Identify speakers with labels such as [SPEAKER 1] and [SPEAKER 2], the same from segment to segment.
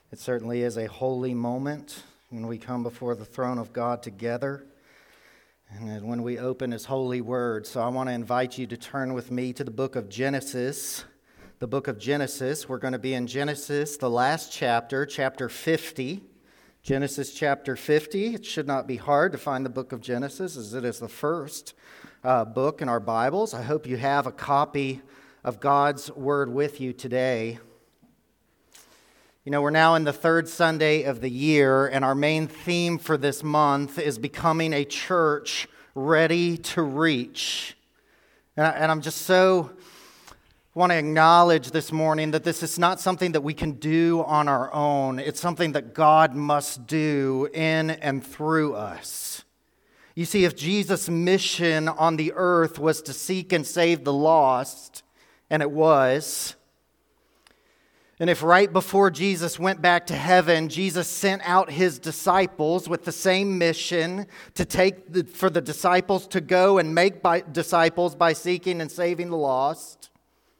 [SPEAKER 1] It certainly is a holy moment when we come before the throne of God together and when we open His holy word. So I want to invite you to turn with me to the book of Genesis. The book of Genesis, we're going to be in Genesis, the last chapter, chapter 50. Genesis chapter 50. It should not be hard to find the book of Genesis as it is the first book in our Bibles. I hope you have a copy of God's word with you today. You know, we're now in the third Sunday of the year, and our main theme for this month is becoming a church ready to reach. And I'm just so want to acknowledge this morning that this is not something that we can do on our own. It's something that God must do in and through us. You see, if Jesus' mission on the earth was to seek and save the lost, and it was, and if right before Jesus went back to heaven, Jesus sent out His disciples with the same mission for the disciples to go and make disciples by seeking and saving the lost.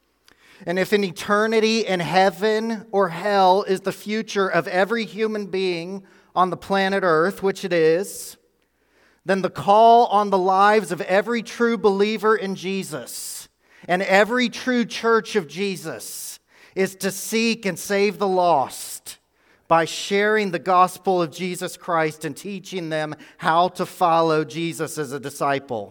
[SPEAKER 1] And if an eternity in heaven or hell is the future of every human being on the planet Earth, which it is, then the call on the lives of every true believer in Jesus and every true church of Jesus is to seek and save the lost by sharing the gospel of Jesus Christ and teaching them how to follow Jesus as a disciple.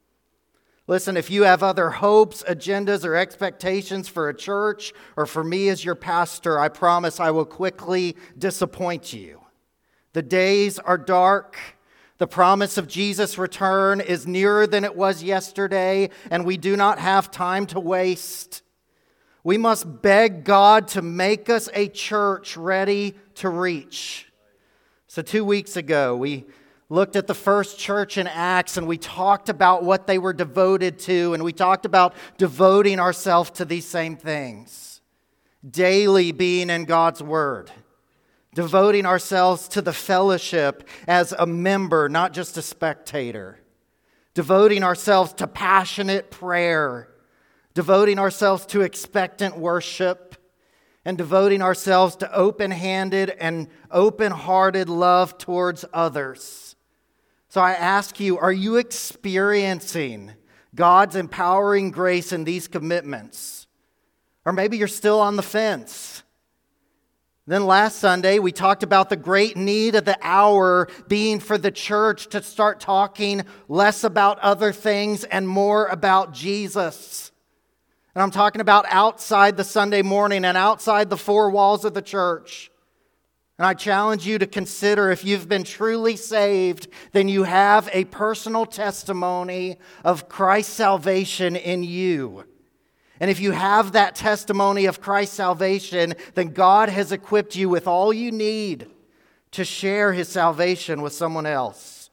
[SPEAKER 1] Listen, if you have other hopes, agendas, or expectations for a church or for me as your pastor, I promise I will quickly disappoint you. The days are dark. The promise of Jesus' return is nearer than it was yesterday, and we do not have time to waste. We must beg God to make us a church ready to reach. So 2 weeks ago, we looked at the first church in Acts, and we talked about what they were devoted to, and we talked about devoting ourselves to these same things. Daily being in God's Word. Devoting ourselves to the fellowship as a member, not just a spectator. Devoting ourselves to passionate prayer. Devoting ourselves to expectant worship, and devoting ourselves to open-handed and open-hearted love towards others. So I ask you, are you experiencing God's empowering grace in these commitments? Or maybe you're still on the fence. Then last Sunday, we talked about the great need of the hour being for the church to start talking less about other things and more about Jesus. And I'm talking about outside the Sunday morning and outside the four walls of the church. And I challenge you to consider, if you've been truly saved, then you have a personal testimony of Christ's salvation in you. And if you have that testimony of Christ's salvation, then God has equipped you with all you need to share His salvation with someone else.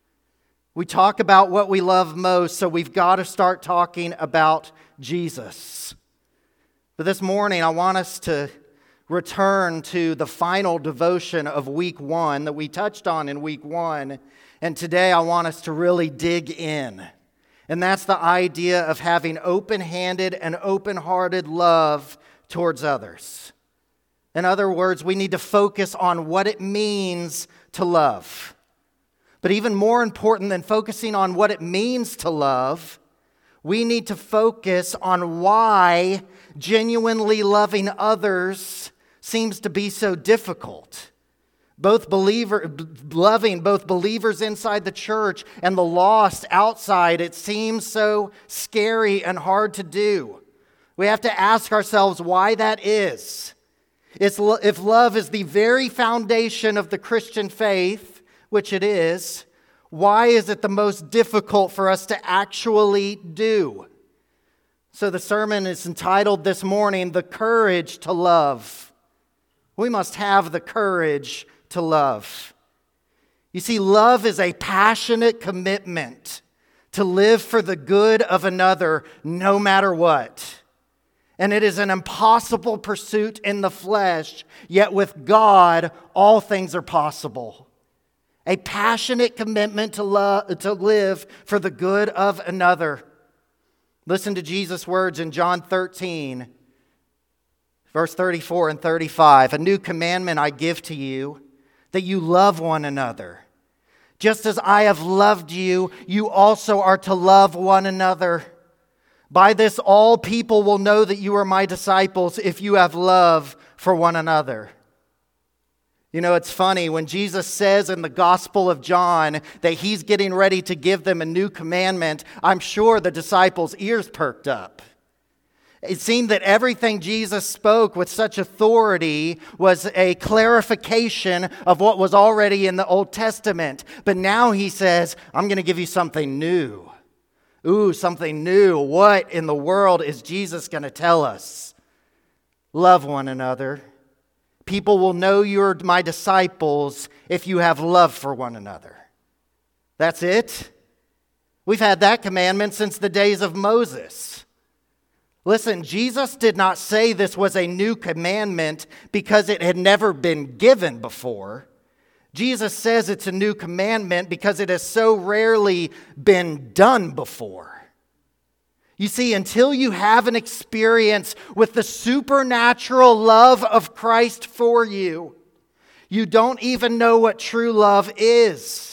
[SPEAKER 1] We talk about what we love most, so we've got to start talking about Jesus. But this morning, I want us to return to the final devotion of week 1 that we touched on in week 1. And today, I want us to really dig in. And that's the idea of having open-handed and open-hearted love towards others. In other words, we need to focus on what it means to love. But even more important than focusing on what it means to love, we need to focus on why genuinely loving others seems to be so difficult. Loving both believers inside the church and the lost outside, it seems so scary and hard to do. We have to ask ourselves why that is. If love is the very foundation of the Christian faith, which it is, why is it the most difficult for us to actually do? So the sermon is entitled this morning, The Courage to Love. We must have the courage to love. You see, love is a passionate commitment to live for the good of another no matter what. And it is an impossible pursuit in the flesh, yet with God, all things are possible. A passionate commitment to live for the good of another. Listen to Jesus' words in John 13, Verse 34 and 35, a new commandment I give to you, that you love one another. Just as I have loved you, you also are to love one another. By this all people will know that you are my disciples if you have love for one another. You know, it's funny, when Jesus says in the Gospel of John that he's getting ready to give them a new commandment, I'm sure the disciples' ears perked up. It seemed that everything Jesus spoke with such authority was a clarification of what was already in the Old Testament. But now he says, I'm going to give you something new. Ooh, something new. What in the world is Jesus going to tell us? Love one another. People will know you're my disciples if you have love for one another. That's it? We've had that commandment since the days of Moses. Listen, Jesus did not say this was a new commandment because it had never been given before. Jesus says it's a new commandment because it has so rarely been done before. You see, until you have an experience with the supernatural love of Christ for you, you don't even know what true love is.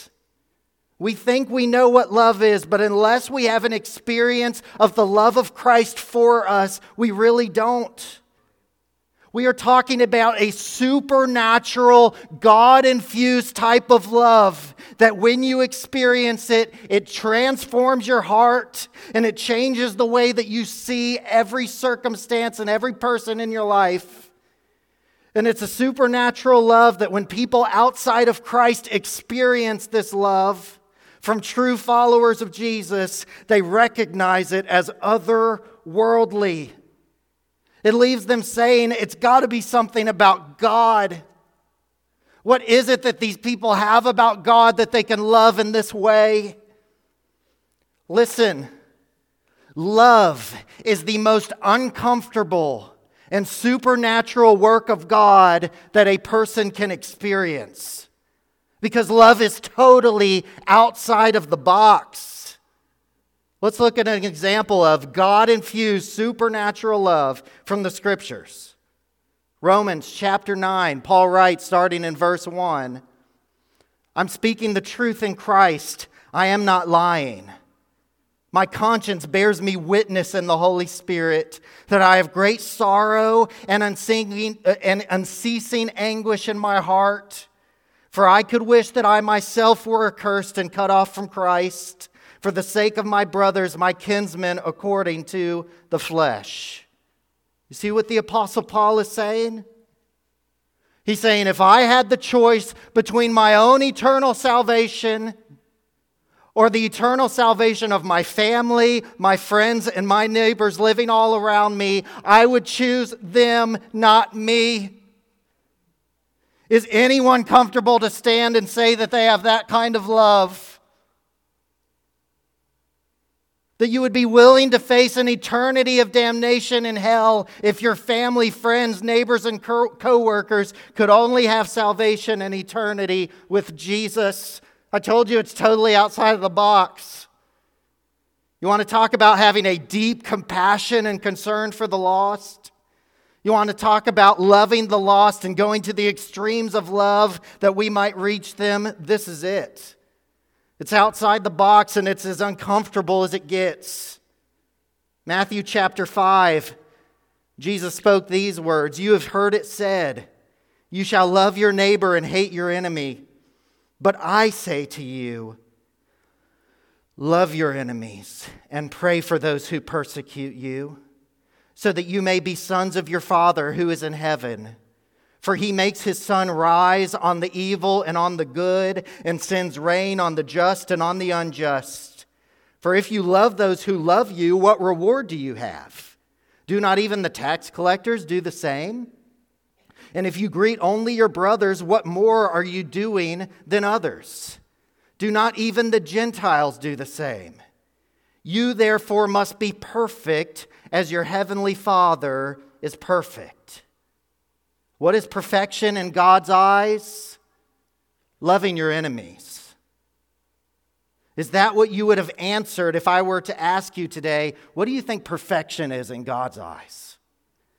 [SPEAKER 1] We think we know what love is, but unless we have an experience of the love of Christ for us, we really don't. We are talking about a supernatural, God-infused type of love that when you experience it, it transforms your heart and it changes the way that you see every circumstance and every person in your life. And it's a supernatural love that when people outside of Christ experience this love from true followers of Jesus, they recognize it as otherworldly. It leaves them saying, it's got to be something about God. What is it that these people have about God that they can love in this way? Listen, love is the most uncomfortable and supernatural work of God that a person can experience. Because love is totally outside of the box. Let's look at an example of God-infused supernatural love from the Scriptures. Romans chapter 9, Paul writes, starting in verse 1, I'm speaking the truth in Christ. I am not lying. My conscience bears me witness in the Holy Spirit that I have great sorrow and unceasing anguish in my heart. For I could wish that I myself were accursed and cut off from Christ for the sake of my brothers, my kinsmen, according to the flesh. You see what the Apostle Paul is saying? He's saying, if I had the choice between my own eternal salvation or the eternal salvation of my family, my friends, and my neighbors living all around me, I would choose them, not me. Is anyone comfortable to stand and say that they have that kind of love? That you would be willing to face an eternity of damnation in hell if your family, friends, neighbors, and co-workers could only have salvation and eternity with Jesus? I told you it's totally outside of the box. You want to talk about having a deep compassion and concern for the lost? You want to talk about loving the lost and going to the extremes of love that we might reach them? This is it. It's outside the box and it's as uncomfortable as it gets. Matthew chapter 5, Jesus spoke these words, you have heard it said, you shall love your neighbor and hate your enemy. But I say to you, love your enemies and pray for those who persecute you, so that you may be sons of your Father who is in heaven. For he makes his sun rise on the evil and on the good, and sends rain on the just and on the unjust. For if you love those who love you, what reward do you have? Do not even the tax collectors do the same? And if you greet only your brothers, what more are you doing than others? Do not even the Gentiles do the same? You therefore must be perfect as your heavenly Father is perfect. What is perfection in God's eyes? Loving your enemies. Is that what you would have answered if I were to ask you today, what do you think perfection is in God's eyes?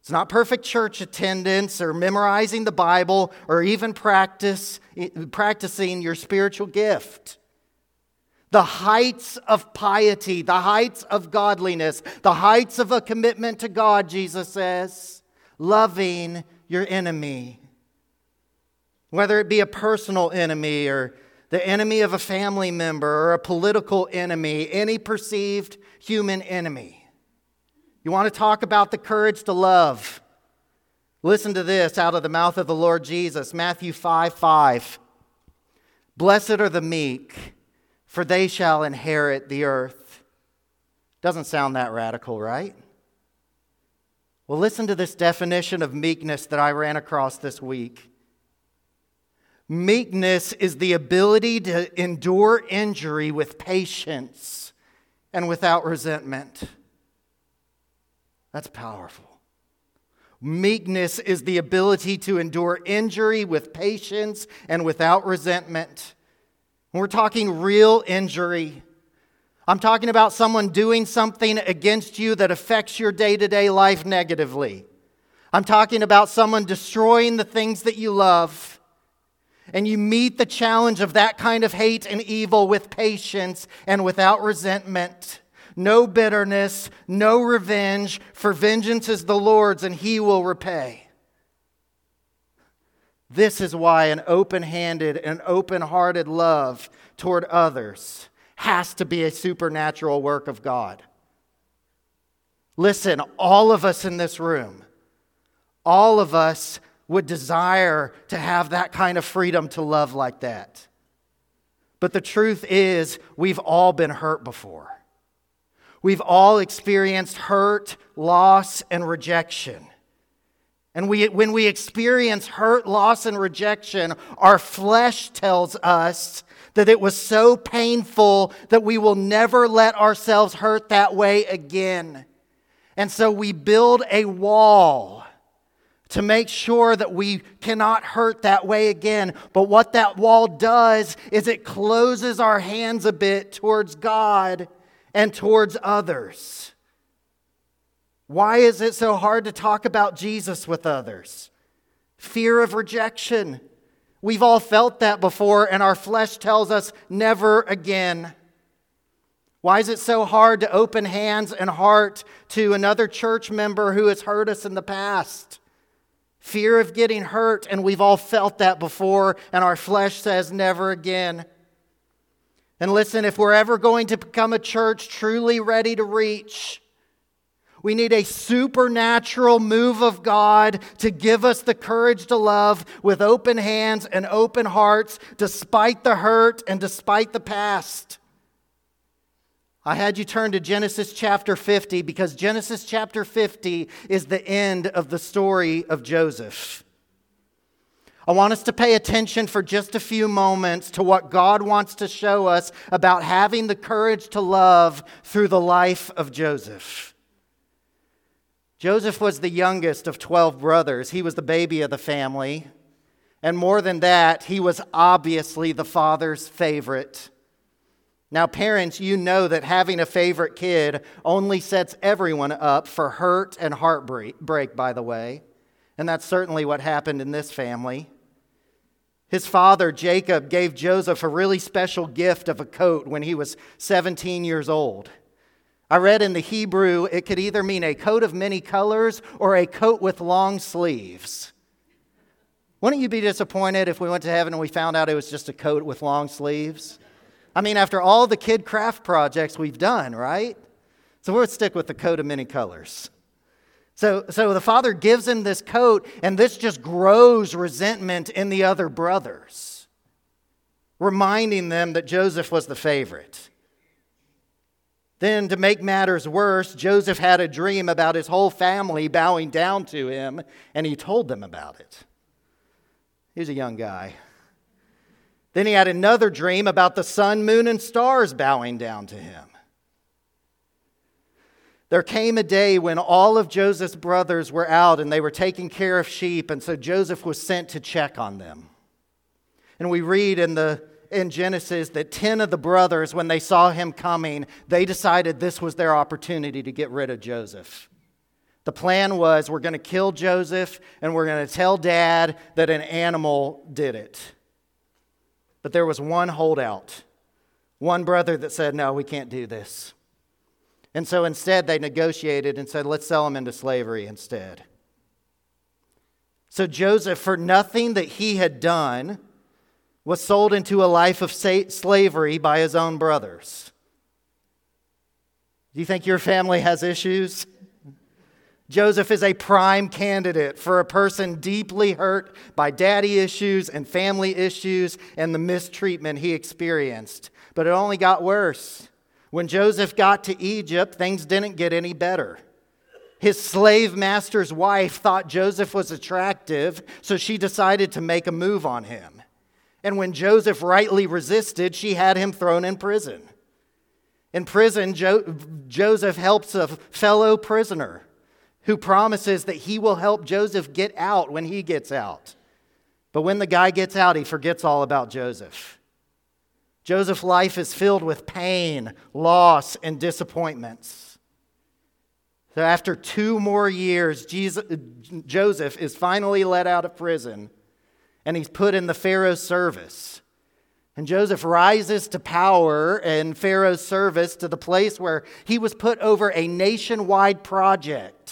[SPEAKER 1] It's not perfect church attendance or memorizing the Bible or even practicing your spiritual gift. The heights of piety, the heights of godliness, the heights of a commitment to God, Jesus says, loving your enemy. Whether it be a personal enemy or the enemy of a family member or a political enemy, any perceived human enemy. You want to talk about the courage to love? Listen to this out of the mouth of the Lord Jesus, Matthew 5:5. Blessed are the meek, for they shall inherit the earth. Doesn't sound that radical, right? Well, listen to this definition of meekness that I ran across this week. Meekness is the ability to endure injury with patience and without resentment. That's powerful. Meekness is the ability to endure injury with patience and without resentment. We're talking real injury. I'm talking about someone doing something against you that affects your day-to-day life negatively. I'm talking about someone destroying the things that you love. And you meet the challenge of that kind of hate and evil with patience and without resentment. No bitterness, no revenge, for vengeance is the Lord's and He will repay. This is why an open-handed and open-hearted love toward others has to be a supernatural work of God. Listen, all of us in this room, all of us would desire to have that kind of freedom to love like that. But the truth is, we've all been hurt before. We've all experienced hurt, loss, and rejection. And when we experience hurt, loss, and rejection, our flesh tells us that it was so painful that we will never let ourselves hurt that way again. And so we build a wall to make sure that we cannot hurt that way again. But what that wall does is it closes our hands a bit towards God and towards others. Why is it so hard to talk about Jesus with others? Fear of rejection. We've all felt that before, and our flesh tells us never again. Why is it so hard to open hands and heart to another church member who has hurt us in the past? Fear of getting hurt, and we've all felt that before, and our flesh says never again. And listen, if we're ever going to become a church truly ready to reach, we need a supernatural move of God to give us the courage to love with open hands and open hearts, despite the hurt and despite the past. I had you turn to Genesis chapter 50 because Genesis chapter 50 is the end of the story of Joseph. I want us to pay attention for just a few moments to what God wants to show us about having the courage to love through the life of Joseph. Joseph was the youngest of 12 brothers. He was the baby of the family. And more than that, he was obviously the father's favorite. Now, parents, you know that having a favorite kid only sets everyone up for hurt and heartbreak, by the way. And that's certainly what happened in this family. His father, Jacob, gave Joseph a really special gift of a coat when he was 17 years old. I read in the Hebrew, it could either mean a coat of many colors or a coat with long sleeves. Wouldn't you be disappointed if we went to heaven and we found out it was just a coat with long sleeves? I mean, after all the kid craft projects we've done, right? So we'll stick with the coat of many colors. So the father gives him this coat, and this just grows resentment in the other brothers, reminding them that Joseph was the favorite. Then, to make matters worse, Joseph had a dream about his whole family bowing down to him, and he told them about it. He was a young guy. Then he had another dream about the sun, moon, and stars bowing down to him. There came a day when all of Joseph's brothers were out and they were taking care of sheep, and so Joseph was sent to check on them. And we read in Genesis that 10 of the brothers, when they saw him coming, they decided this was their opportunity to get rid of Joseph. The plan was we're going to kill Joseph and we're going to tell Dad that an animal did it. But there was one holdout, one brother that said, no, we can't do this. And so instead they negotiated and said, let's sell him into slavery instead. So Joseph, for nothing that he had done, was sold into a life of slavery by his own brothers. Do you think your family has issues? Joseph is a prime candidate for a person deeply hurt by daddy issues and family issues and the mistreatment he experienced. But it only got worse. When Joseph got to Egypt, things didn't get any better. His slave master's wife thought Joseph was attractive, so she decided to make a move on him. And when Joseph rightly resisted, she had him thrown in prison. In prison, Joseph helps a fellow prisoner who promises that he will help Joseph get out when he gets out. But when the guy gets out, he forgets all about Joseph. Joseph's life is filled with pain, loss, and disappointments. So after 2 more years, Joseph is finally let out of prison, and he's put in the Pharaoh's service. And Joseph rises to power in Pharaoh's service to the place where he was put over a nationwide project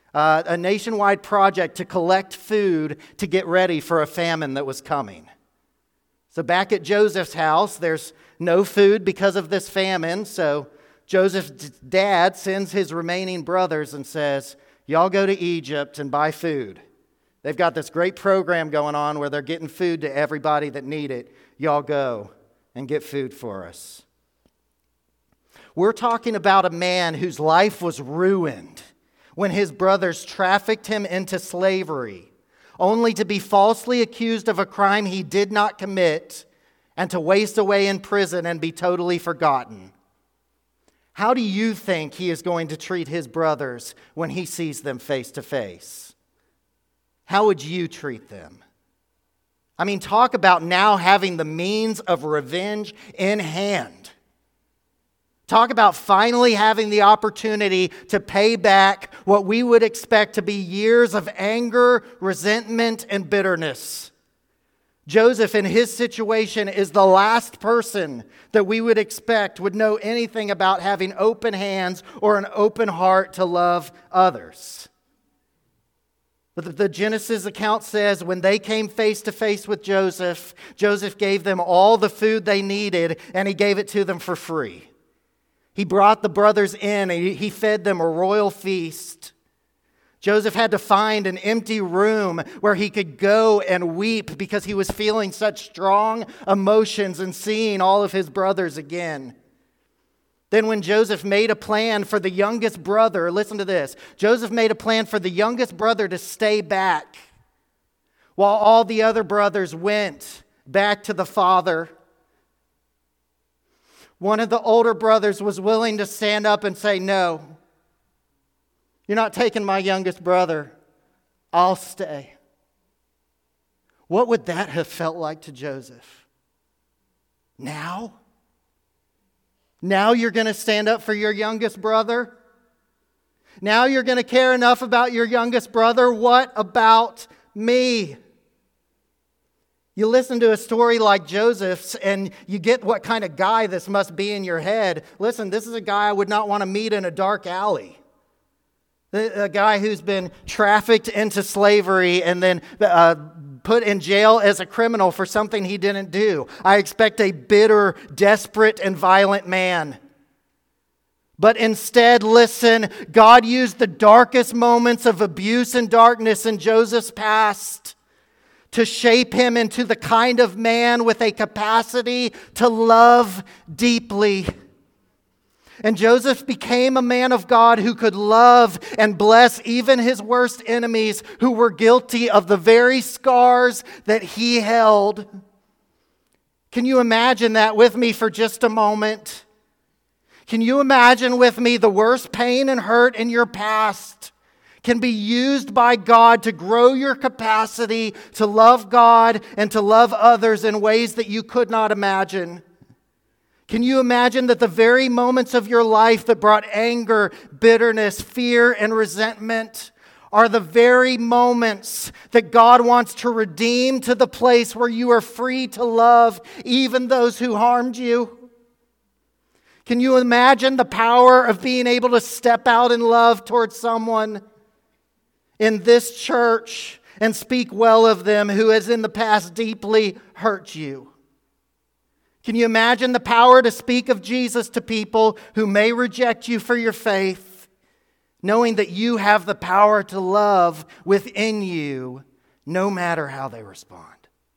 [SPEAKER 1] to collect food to get ready for a famine that was coming. So back at Joseph's house, there's no food because of this famine. So Joseph's dad sends his remaining brothers and says, y'all go to Egypt and buy food. They've got this great program going on where they're getting food to everybody that need it. Y'all go and get food for us. We're talking about a man whose life was ruined when his brothers trafficked him into slavery, only to be falsely accused of a crime he did not commit and to waste away in prison and be totally forgotten. How do you think he is going to treat his brothers when he sees them face to face? How would you treat them? I mean, talk about now having the means of revenge in hand. Talk about finally having the opportunity to pay back what we would expect to be years of anger, resentment, and bitterness. Joseph, in his situation, is the last person that we would expect would know anything about having open hands or an open heart to love others. But the Genesis account says when they came face to face with Joseph, Joseph gave them all the food they needed, and he gave it to them for free. He brought the brothers in, and he fed them a royal feast. Joseph had to find an empty room where he could go and weep because he was feeling such strong emotions and seeing all of his brothers again. Then when Joseph made a plan for the youngest brother, listen to this. Joseph made a plan for the youngest brother to stay back while all the other brothers went back to the father. One of the older brothers was willing to stand up and say, no, you're not taking my youngest brother. I'll stay. What would that have felt like to Joseph? Now? Now you're going to stand up for your youngest brother? Now you're going to care enough about your youngest brother? What about me? You listen to a story like Joseph's and you get what kind of guy this must be in your head. Listen, this is a guy I would not want to meet in a dark alley. A guy who's been trafficked into slavery and then put in jail as a criminal for something he didn't do. I expect a bitter, desperate, and violent man. But instead, listen, God used the darkest moments of abuse and darkness in Joseph's past to shape him into the kind of man with a capacity to love deeply. And Joseph became a man of God who could love and bless even his worst enemies who were guilty of the very scars that he held. Can you imagine that with me for just a moment? Can you imagine with me the worst pain and hurt in your past can be used by God to grow your capacity to love God and to love others in ways that you could not imagine? Can you imagine that the very moments of your life that brought anger, bitterness, fear, and resentment are the very moments that God wants to redeem to the place where you are free to love even those who harmed you? Can you imagine the power of being able to step out in love towards someone in this church and speak well of them who has in the past deeply hurt you? Can you imagine the power to speak of Jesus to people who may reject you for your faith, knowing that you have the power to love within you no matter how they respond?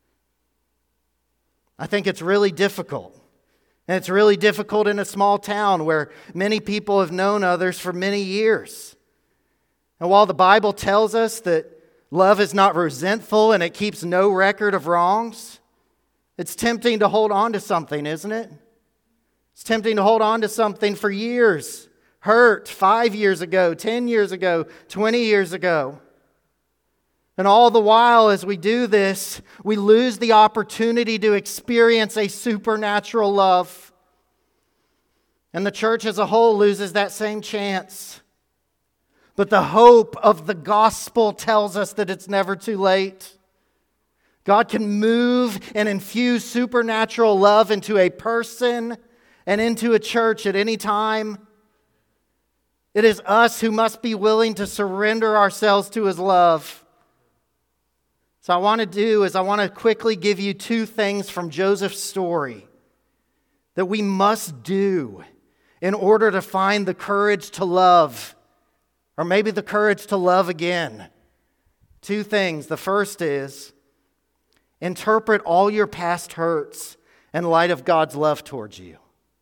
[SPEAKER 1] I think it's really difficult. And it's really difficult in a small town where many people have known others for many years. And while the Bible tells us that love is not resentful and it keeps no record of wrongs, it's tempting to hold on to something, isn't it? It's tempting to hold on to something for years. Hurt 5 years ago, 10 years ago, 20 years ago. And all the while as we do this, we lose the opportunity to experience a supernatural love. And the church as a whole loses that same chance. But the hope of the gospel tells us that it's never too late. God can move and infuse supernatural love into a person and into a church at any time. It is us who must be willing to surrender ourselves to His love. So I want to quickly give you two things from Joseph's story that we must do in order to find the courage to love, or maybe the courage to love again. Two things. The first is, interpret all your past hurts in light of God's love towards you.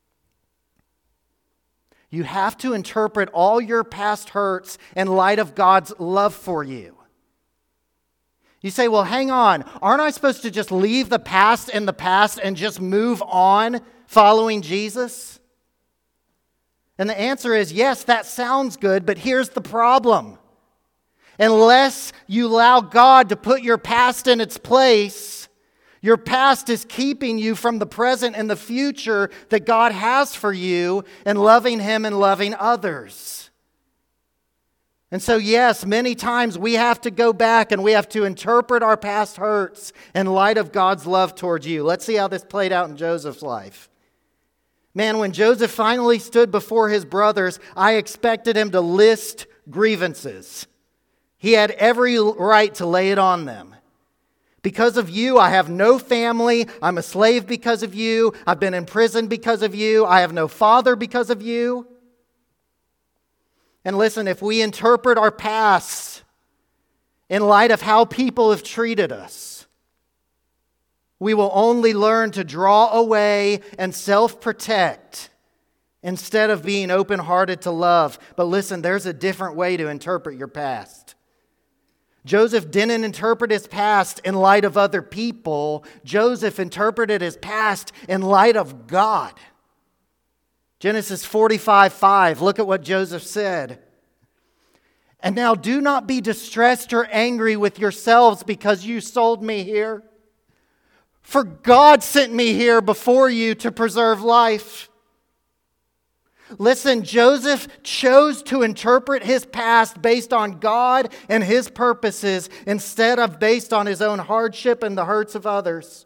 [SPEAKER 1] You have to interpret all your past hurts in light of God's love for you. You say, well, hang on. Aren't I supposed to just leave the past in the past and just move on following Jesus? And the answer is, yes, that sounds good, but here's the problem. Unless you allow God to put your past in its place, your past is keeping you from the present and the future that God has for you in loving Him and loving others. And so, yes, many times we have to go back and we have to interpret our past hurts in light of God's love towards you. Let's see how this played out in Joseph's life. Man, when Joseph finally stood before his brothers, I expected him to list grievances. He had every right to lay it on them. Because of you, I have no family. I'm a slave because of you. I've been in prison because of you. I have no father because of you. And listen, if we interpret our past in light of how people have treated us, we will only learn to draw away and self-protect instead of being open-hearted to love. But listen, there's a different way to interpret your past. Joseph didn't interpret his past in light of other people. Joseph interpreted his past in light of God. Genesis 45:5. Look at what Joseph said. And now do not be distressed or angry with yourselves because you sold me here. For God sent me here before you to preserve life. Listen, Joseph chose to interpret his past based on God and His purposes instead of based on his own hardship and the hurts of others.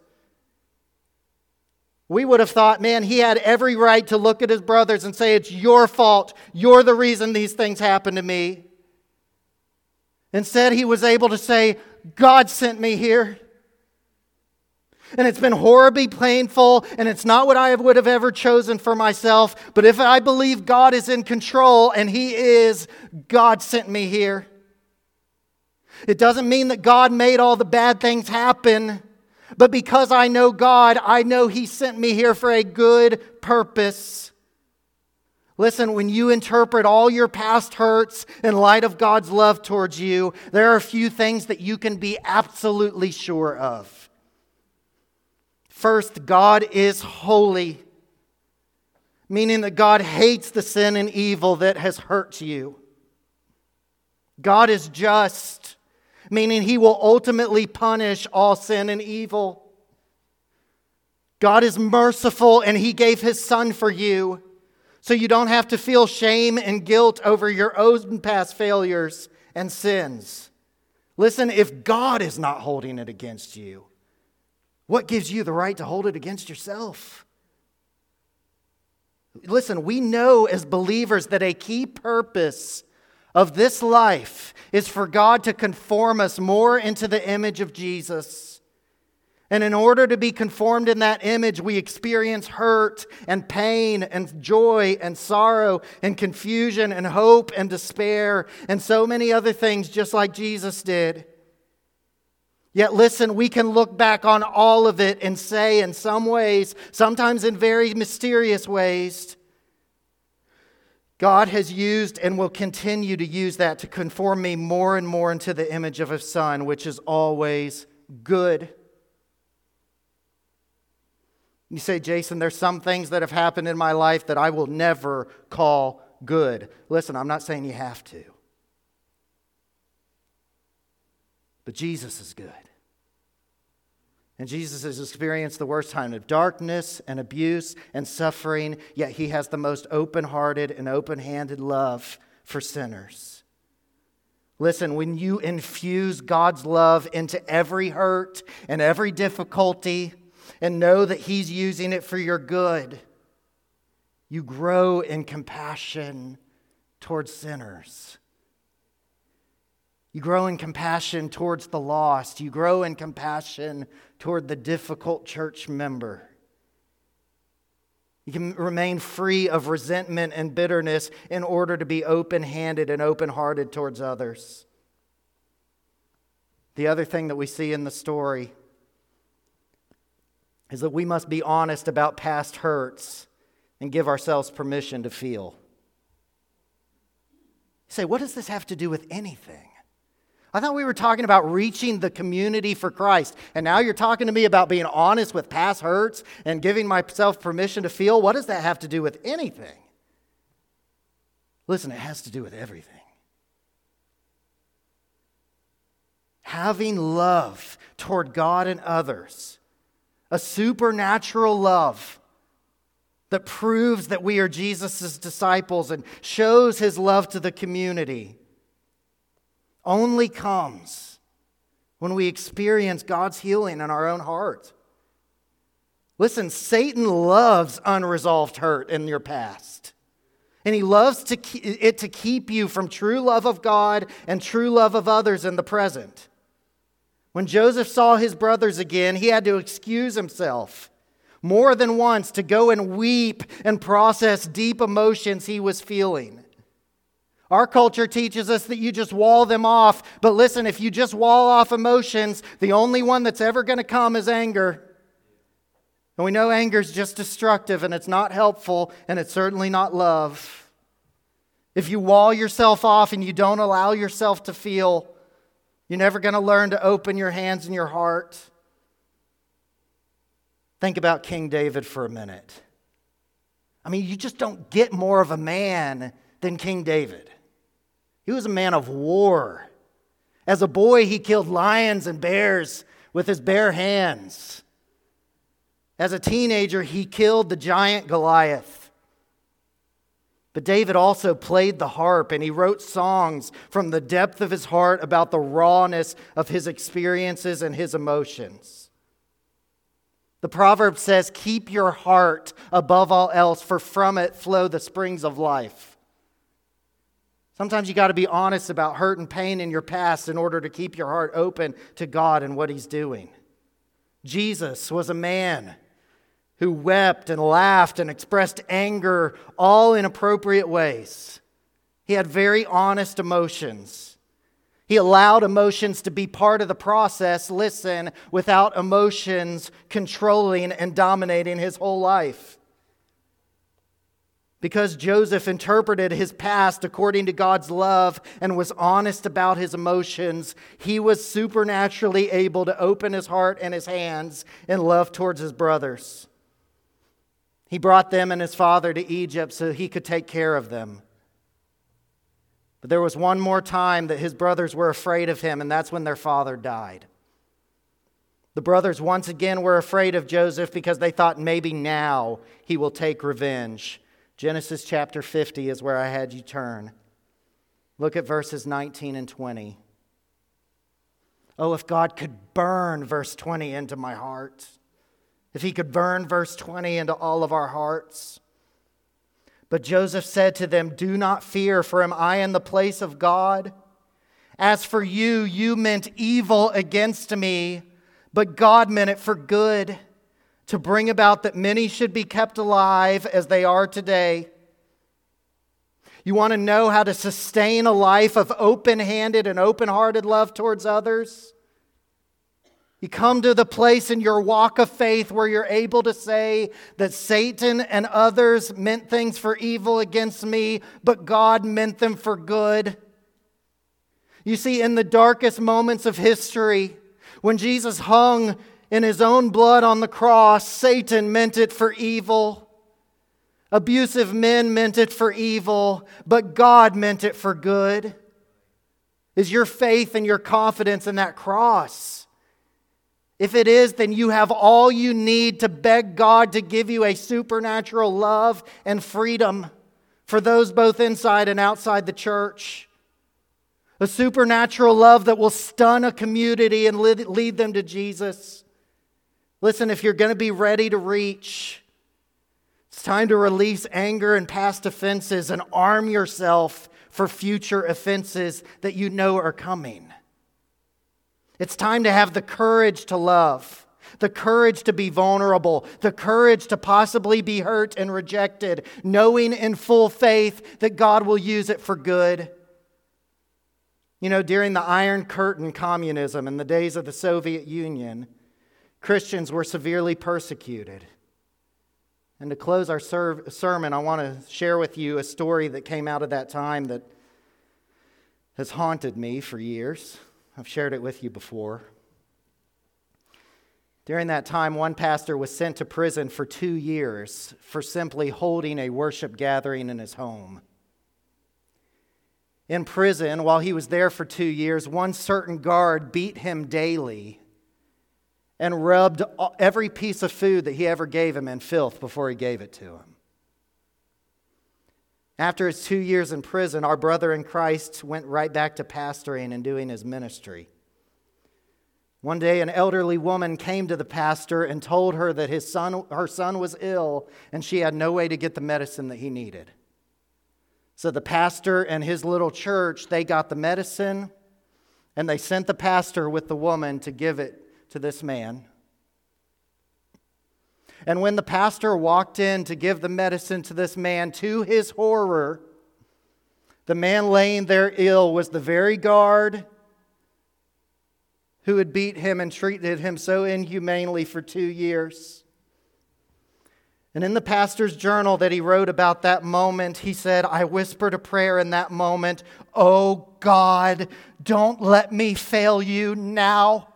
[SPEAKER 1] We would have thought, man, he had every right to look at his brothers and say, it's your fault. You're the reason these things happened to me. Instead, he was able to say, God sent me here. And it's been horribly painful, and it's not what I would have ever chosen for myself. But if I believe God is in control, and He is, God sent me here. It doesn't mean that God made all the bad things happen. But because I know God, I know He sent me here for a good purpose. Listen, when you interpret all your past hurts in light of God's love towards you, there are a few things that you can be absolutely sure of. First, God is holy, meaning that God hates the sin and evil that has hurt you. God is just, meaning He will ultimately punish all sin and evil. God is merciful, and He gave His Son for you, so you don't have to feel shame and guilt over your own past failures and sins. Listen, if God is not holding it against you, what gives you the right to hold it against yourself? Listen, we know as believers that a key purpose of this life is for God to conform us more into the image of Jesus. And in order to be conformed in that image, we experience hurt and pain and joy and sorrow and confusion and hope and despair and so many other things, just like Jesus did. Yet listen, we can look back on all of it and say in some ways, sometimes in very mysterious ways, God has used and will continue to use that to conform me more and more into the image of His Son, which is always good. You say, Jason, there's some things that have happened in my life that I will never call good. Listen, I'm not saying you have to. But Jesus is good. And Jesus has experienced the worst time of darkness and abuse and suffering, yet He has the most open-hearted and open-handed love for sinners. Listen, when you infuse God's love into every hurt and every difficulty and know that He's using it for your good, you grow in compassion towards sinners. You grow in compassion towards the lost. You grow in compassion toward the difficult church member. You can remain free of resentment and bitterness in order to be open-handed and open-hearted towards others. The other thing that we see in the story is that we must be honest about past hurts and give ourselves permission to feel. You say, what does this have to do with anything? I thought we were talking about reaching the community for Christ, and now you're talking to me about being honest with past hurts and giving myself permission to feel. What does that have to do with anything? Listen, it has to do with everything. Having love toward God and others, a supernatural love that proves that we are Jesus' disciples and shows His love to the community, only comes when we experience God's healing in our own heart. Listen, Satan loves unresolved hurt in your past. And he loves to keep you from true love of God and true love of others in the present. When Joseph saw his brothers again, he had to excuse himself more than once to go and weep and process deep emotions he was feeling. Our culture teaches us that you just wall them off. But listen, if you just wall off emotions, the only one that's ever going to come is anger. And we know anger is just destructive, and it's not helpful, and it's certainly not love. If you wall yourself off and you don't allow yourself to feel, you're never going to learn to open your hands and your heart. Think about King David for a minute. I mean, you just don't get more of a man than King David. He was a man of war. As a boy, he killed lions and bears with his bare hands. As a teenager, he killed the giant Goliath. But David also played the harp, and he wrote songs from the depth of his heart about the rawness of his experiences and his emotions. The proverb says, "Keep your heart above all else, for from it flow the springs of life." Sometimes you got to be honest about hurt and pain in your past in order to keep your heart open to God and what He's doing. Jesus was a man who wept and laughed and expressed anger all in appropriate ways. He had very honest emotions. He allowed emotions to be part of the process, listen, without emotions controlling and dominating His whole life. Because Joseph interpreted his past according to God's love and was honest about his emotions, he was supernaturally able to open his heart and his hands in love towards his brothers. He brought them and his father to Egypt so he could take care of them. But there was one more time that his brothers were afraid of him, and that's when their father died. The brothers once again were afraid of Joseph because they thought maybe now he will take revenge. Genesis chapter 50 is where I had you turn. Look at verses 19 and 20. Oh, if God could burn verse 20 into my heart. If he could burn verse 20 into all of our hearts. But Joseph said to them, "Do not fear, for am I in the place of God? As for you, you meant evil against me, but God meant it for good, to bring about that many should be kept alive as they are today." You want to know how to sustain a life of open-handed and open-hearted love towards others? You come to the place in your walk of faith where you're able to say that Satan and others meant things for evil against me, but God meant them for good. You see, in the darkest moments of history, when Jesus hung in his own blood on the cross, Satan meant it for evil. Abusive men meant it for evil, but God meant it for good. Is your faith and your confidence in that cross? If it is, then you have all you need to beg God to give you a supernatural love and freedom for those both inside and outside the church. A supernatural love that will stun a community and lead them to Jesus. Listen, if you're going to be ready to reach, it's time to release anger and past offenses and arm yourself for future offenses that you know are coming. It's time to have the courage to love, the courage to be vulnerable, the courage to possibly be hurt and rejected, knowing in full faith that God will use it for good. You know, during the Iron Curtain communism in the days of the Soviet Union, Christians were severely persecuted. And to close our sermon, I want to share with you a story that came out of that time that has haunted me for years. I've shared it with you before. During that time, one pastor was sent to prison for 2 years for simply holding a worship gathering in his home. In prison, while he was there for 2 years, one certain guard beat him daily and rubbed every piece of food that he ever gave him in filth before he gave it to him. After his 2 years in prison, our brother in Christ went right back to pastoring and doing his ministry. One day, an elderly woman came to the pastor and told her that her son was ill and she had no way to get the medicine that he needed. So the pastor and his little church, they got the medicine and they sent the pastor with the woman to give it to this man. And when the pastor walked in to give the medicine to this man, to his horror, the man laying there ill was the very guard who had beat him and treated him so inhumanely for 2 years. And in the pastor's journal that he wrote about that moment, he said, "I whispered a prayer in that moment. Oh God, don't let me fail you now."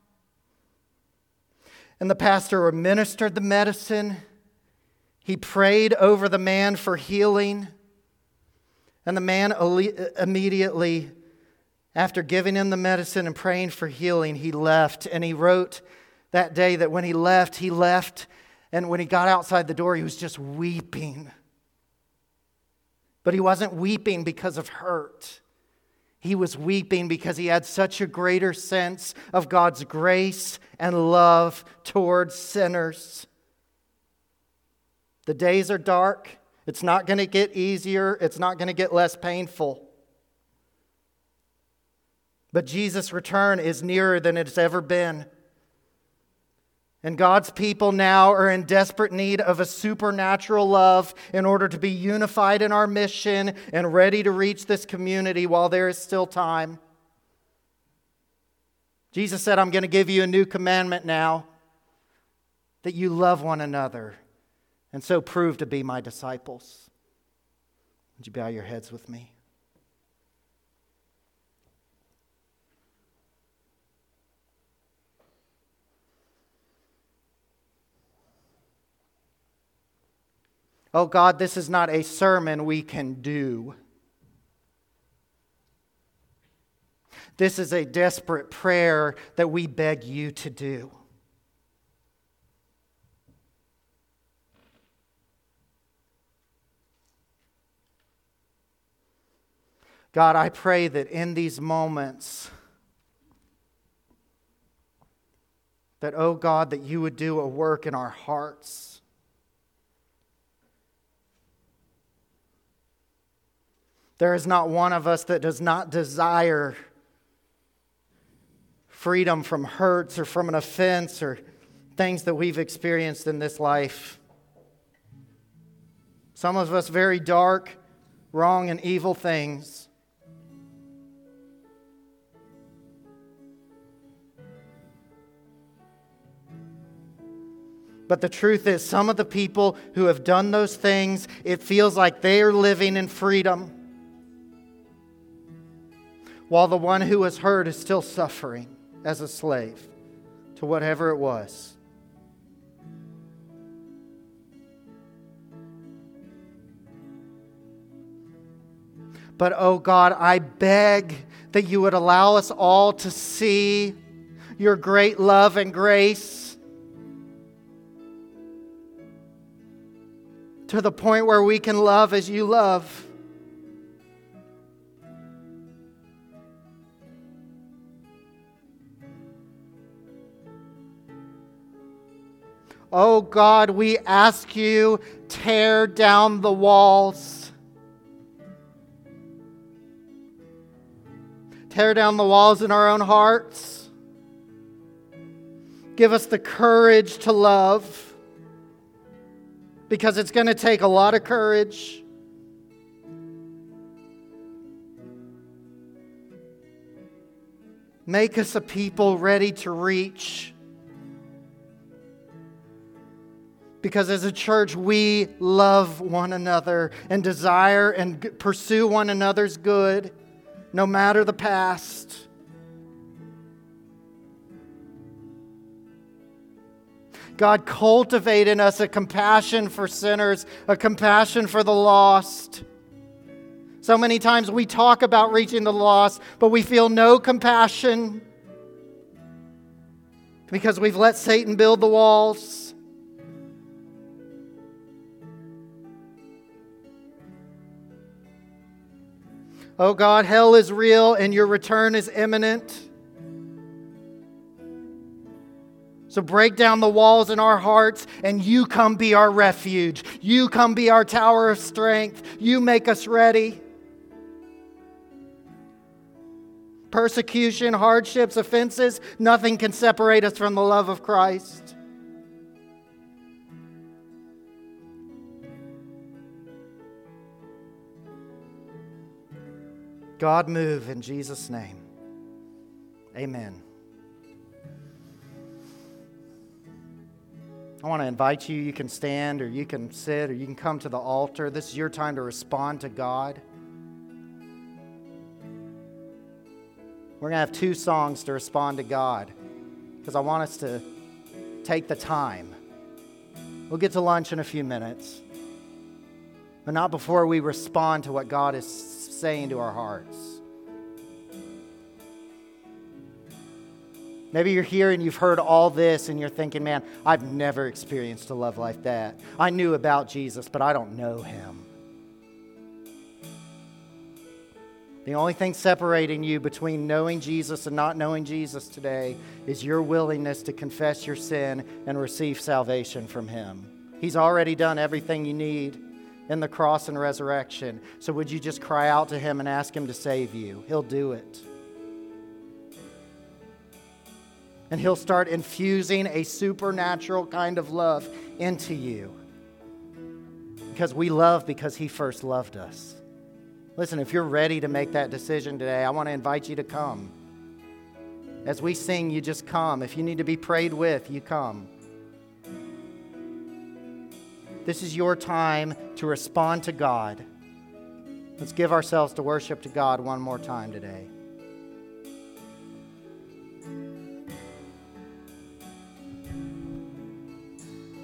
[SPEAKER 1] And the pastor administered the medicine. He prayed over the man for healing. And the man immediately, after giving him the medicine and praying for healing, he left. And he wrote that day that when he left, and when he got outside the door, he was just weeping. But he wasn't weeping because of hurt. He was weeping because he had such a greater sense of God's grace and love towards sinners. The days are dark. It's not going to get easier. It's not going to get less painful. But Jesus' return is nearer than it's ever been. And God's people now are in desperate need of a supernatural love in order to be unified in our mission and ready to reach this community while there is still time. Jesus said, "I'm going to give you a new commandment now, that you love one another, and so prove to be my disciples." Would you bow your heads with me? Oh God, this is not a sermon we can do. This is a desperate prayer that we beg you to do. God, I pray that in these moments, that, oh God, that you would do a work in our hearts. There is not one of us that does not desire freedom from hurts or from an offense or things that we've experienced in this life. Some of us very dark, wrong, and evil things. But the truth is, some of the people who have done those things, it feels like they are living in freedom, while the one who was hurt is still suffering as a slave to whatever it was. But, oh God, I beg that you would allow us all to see your great love and grace to the point where we can love as you love. Oh God, we ask you, tear down the walls. Tear down the walls in our own hearts. Give us the courage to love. Because it's going to take a lot of courage. Make us a people ready to reach. Because as a church, we love one another and desire and pursue one another's good, no matter the past. God, cultivate in us a compassion for sinners, a compassion for the lost. So many times we talk about reaching the lost, but we feel no compassion because we've let Satan build the walls. Oh God, hell is real and your return is imminent. So break down the walls in our hearts and you come be our refuge. You come be our tower of strength. You make us ready. Persecution, hardships, offenses, nothing can separate us from the love of Christ. God, move in Jesus' name. Amen. I want to invite you. You can stand or you can sit or you can come to the altar. This is your time to respond to God. We're going to have 2 songs to respond to God because I want us to take the time. We'll get to lunch in a few minutes, but not before we respond to what God is saying to our hearts. Maybe you're here and you've heard all this and you're thinking, man, I've never experienced a love like that. I knew about Jesus, but I don't know him. The only thing separating you between knowing Jesus and not knowing Jesus today is your willingness to confess your sin and receive salvation from him. He's already done everything you need in the cross and resurrection. So would you just cry out to him and ask him to save you? He'll do it. And he'll start infusing a supernatural kind of love into you. Because we love because he first loved us. Listen, if you're ready to make that decision today, I want to invite you to come. As we sing, you just come. If you need to be prayed with, you come. This is your time to respond to God. Let's give ourselves to worship to God one more time today.